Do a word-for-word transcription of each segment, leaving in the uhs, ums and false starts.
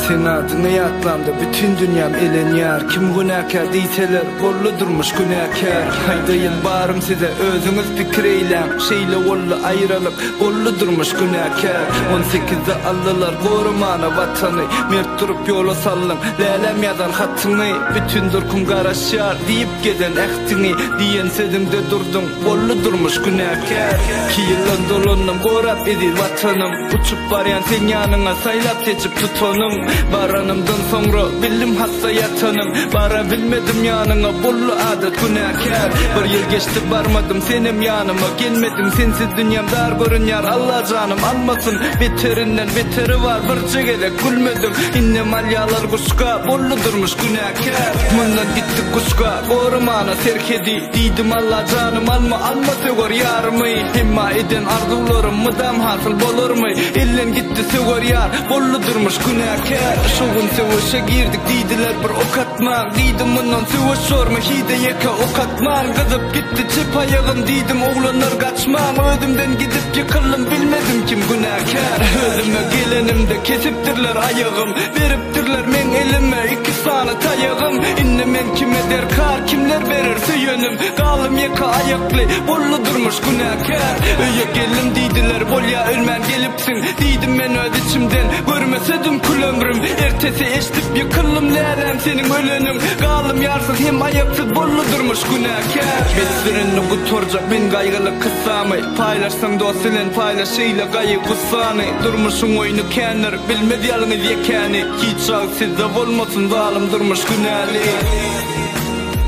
Sen adını yatlamda bütün dünyam eleniyar. Kim günahkar deyseler bollu durmuş günahkar. Haydayın barım size özünüz fikir eylem. Şeyle ollu ayrılık bollu durmuş günahkar. on sekizde aldılar korumana vatanı. Mert durup yola sallın lelem yazan hattını. Bütün durkum garaşar deyip geden ehtini. Diyen sözümde durdum bollu durmuş günahkar. Ki yıllan dolunum korap edir vatanım. Uçup barayan sen yanına saylap seçip tutonum. Baranımdan sonra bildim hasta yatanım. Bara bilmedim yanına bollu adet günahkar. Bir yıl geçti barmadım senim yanıma gelmedim. Sensiz dünyam dar görünýär Allah canım almasın. Beterinden beteri var bir çegede gülmedim. İnnem alyalar kuşka bollu durmuş günahkar. Mundan gitti kuşka korumana serkedi. Diydim Allah canım alma alma sögör yarımı. Himma eden arzularım mıdam hasıl bolur mu? Ellen gitti sögör yar bollu durmuş günahkar. Şoğun sevişe girdik deydiler bir ok atman. Deydim bundan seviş sorma hide yeka ok atman. Kızıp gitti çip ayağım deydim oğlanlar kaçman. Ödümden gidip yıkıldım bilmedim kim günahkar. Özüme gelenimde kesiptirler ayağım. Veriptirler men elime iki sana tayağım. İnne men kime der kar kimler verirse yönüm. Kalım yeka ayaklı bollu durmuş günahkar. Öye gelim deydiler bol ya ölmen gelipsin. Deydim men öd içimden görmesedim kul ömrüm. Ertesi eştip yıkıldım lelem senin ölünüm. Kalım yarsız hem ayaksız bollu durmuş günahkar. Beslerini kuturca ben kaygılı kısamı. Paylaşsan dosilen paylaşıyla gayı kusanı. Durmuşun oyunu kenir bilmedi yalınız yekani. Hiç ağ sizde olmasın zalim durmuş günahlı.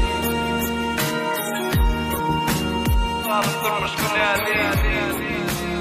Zalim durmuş günahlı.